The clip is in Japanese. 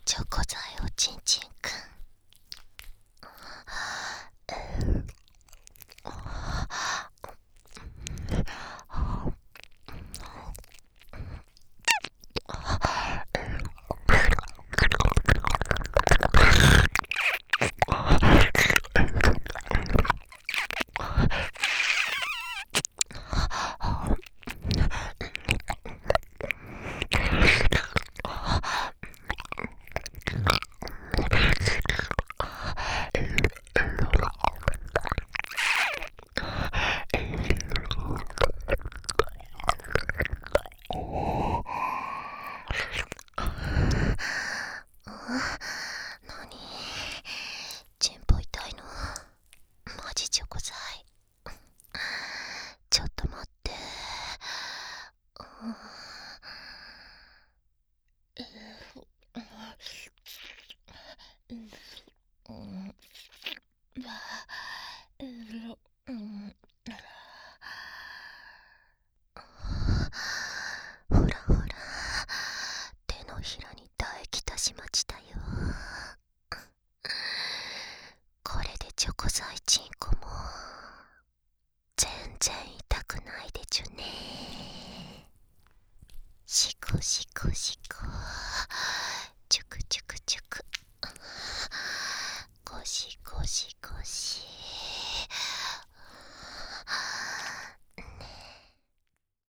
チョコ材おちんちんくん。何？チンポ痛いの？マジチョコ材。ちょっと待って。ほらほら、手のひらに唾液出しましたよ。これでチョコ材チンコも全然痛くないでちゅね。シコシコシ